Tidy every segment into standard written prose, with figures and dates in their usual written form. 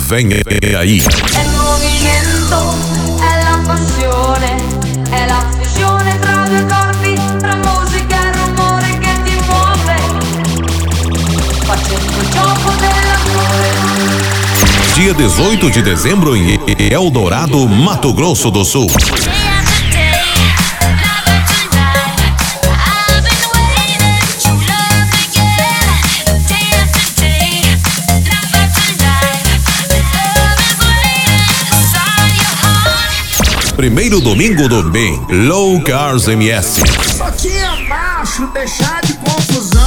Vem aí. È il movimento, è la passione, è la fusione tra due corpi, tra musica e rumore che ti muove, facendo il gioco dell'amore. Dia 18 de dezembro em Eldorado, Mato Grosso do Sul. Primeiro domingo do bem, Low Cars MS. Só tinha macho, deixar de confusão.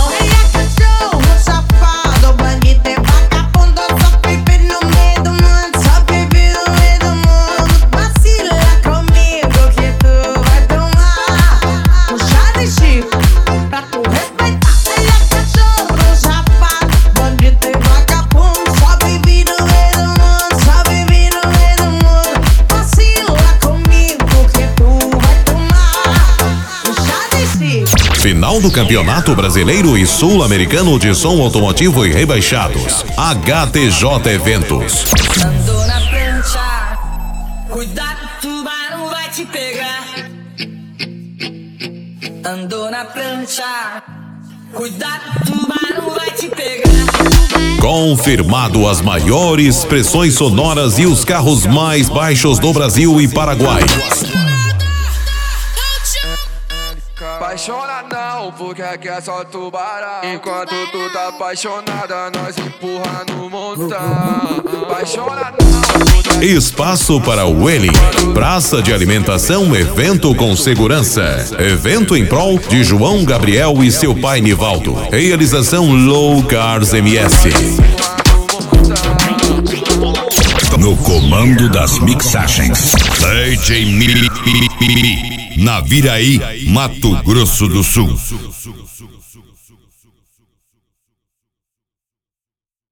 Final do Campeonato Brasileiro e Sul-Americano de Som Automotivo e Rebaixados. HTJ Eventos. Andou na prancha, cuidado, tubarão vai te pegar. Andou na prancha, cuidado, tubarão vai te pegar. Confirmado as maiores pressões sonoras e os carros mais baixos do Brasil e Paraguai. Apaixona não, porque aqui é só tubarão. Enquanto tu tá apaixonada, nós empurra no montão. Apaixona não. Espaço para o Welling. Praça de alimentação, evento com segurança. Evento em prol de João Gabriel e seu pai Nivaldo. Realização Low Cars MS. No comando das mixagens, DJ Miri, Naviraí, Mato Grosso do Sul.